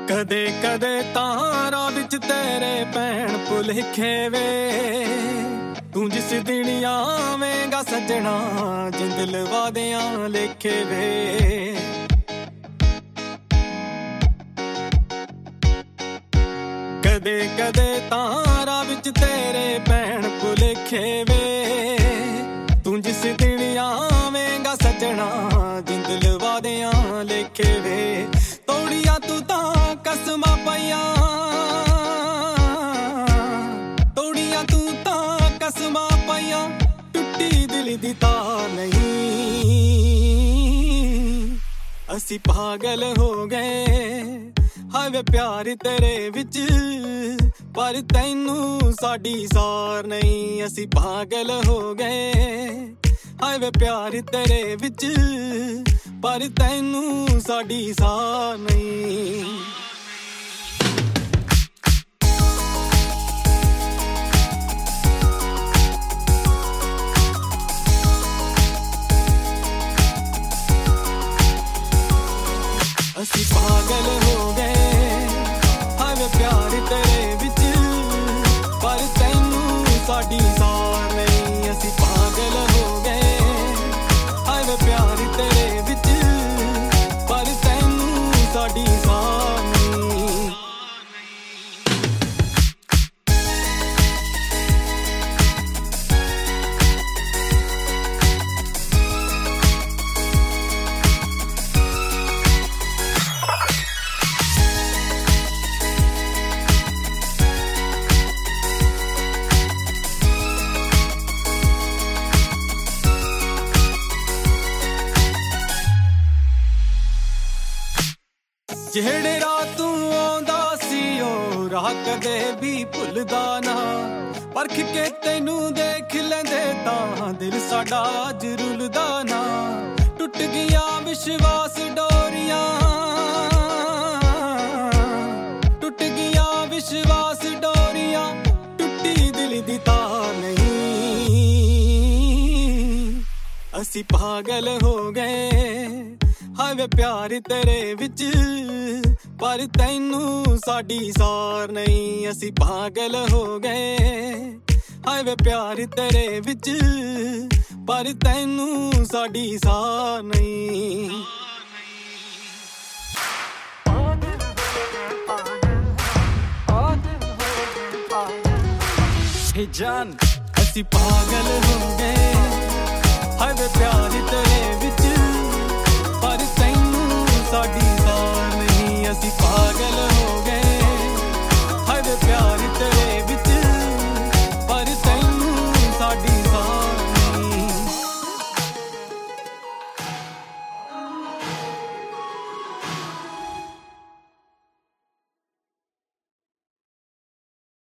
ਕਦੇ ਕਦੇ ਤਾਰਾਂ ਵਿੱਚ ਤੇਰੇ ਪੈਣ ਭੁਲੇਖੇ ਵੇ ਤੂੰ ਜਿਸ ਦਿਨ ਆਵੇਂਗਾ ਸੱਜਣਾ ਜਿੰਦ ਲਵਾ ਦਿਆਂ ਲੇਖੇ ਵੇ ਕਦੇ ਕਦੇ ਤਾਰਾਂ ਵਿੱਚ ਤੇਰੇ ਪੈਣ ਭੁਲੇਖੇ ਵੇ ਤੂੰ ਜਿਸ ਦਿਨ ਆਵੇਂਗਾ ਸੱਜਣਾ ਜਿੰਦ ਲਵਾ ਦਿਆਂ ਲੇਖੇ ਵੇ ਤੋੜੀਆਂ ਤੂੰ ਤਾਂ ਕਸਮਾਂ ਪਾਈਆਂ ਤੋੜੀਆਂ ਤੂੰ ਤਾਂ ਕਸਮਾਂ ਪਾਈਆਂ ਟੁੱਟੀ ਦਿਲ ਦੀ ਤਾਰ ਨਹੀਂ ਅਸੀਂ ਪਾਗਲ ਹੋ ਗਏ ਹਾਏ ਵੇ ਪਿਆਰ ਤੇਰੇ ਵਿੱਚ ਪਰ ਤੈਨੂੰ ਸਾਡੀ ਸਾਰ ਨਹੀਂ ਅਸੀਂ ਪਾਗਲ ਹੋ ਗਏ ਹਾਏ ਵੇ ਪਿਆਰ ਤੇਰੇ ਵਿੱਚ ਪਰ ਤੈਨੂੰ ਸਾਡੀ ਸਾਰ ਨਹੀਂ ਅਸੀਂ ਪਾਗਲ ਹੋ ਗਏ ਹਾਏ ਵੇ ਪਿਆਰ ਤੇਰੇ ਵਿੱਚ ਪਰ ਤੈਨੂੰ ਸਾਡੀ ਸਾਰ ਨਹੀਂ ਅਸੀਂ ਪਾਗਲ ਹੋ ਗਏ ਹਾਏ ਵੇ ਪਿਆਰ ਤੇਰੇ ਵਿੱਚ ਪਰ ਤੈਨੂੰ ਸਾਡੀ ਸਾਰ ਨਹੀਂ ਜਿਹੜੇ ਰਾਹ ਤੂੰ ਆਉਂਦਾ ਸੀ ਉਹ ਰਾਹ ਕਦੇ ਵੀ ਭੁੱਲਦਾ ਨਾ ਪਰਖ ਕੇ ਤੈਨੂੰ ਦੇਖ ਲੈਂਦੇ ਤਾਂ ਦਿਲ ਸਾਡਾ ਅੱਜ ਰੁੱਲਦਾ ਨਾ ਟੁੱਟ ਗਿਆ ਵਿਸ਼ਵਾਸ ਡੋਰੀਆਂ ਟੁੱਟ ਗਿਆ ਵਿਸ਼ਵਾਸ ਡੋਰੀਆਂ ਟੁੱਟੀ ਦਿਲ ਦੀ ਤਾਰ ਨਹੀਂ ਅਸੀਂ ਪਾਗਲ ਹੋ ਗਏ ਹਾਏ ਵੇ ਪਿਆਰ ਤੇਰੇ ਵਿੱਚ ਪਰ ਤੈਨੂੰ ਸਾਡੀ ਸਾਰ ਨਹੀਂ ਅਸੀਂ ਪਾਗਲ ਹੋ ਗਏ ਹਾਏ ਵੇ ਪਿਆਰ ਤੇਰੇ ਵਿੱਚ ਪਰ ਤੈਨੂੰ ਸਾਡੀ ਸਾਰ ਨਹੀਂ ਹੇ ਜਾਨ ਅਸੀਂ ਪਾਗਲ ਹੋ ਗਏ ਹਾਏ ਵੇ ਪਿਆਰ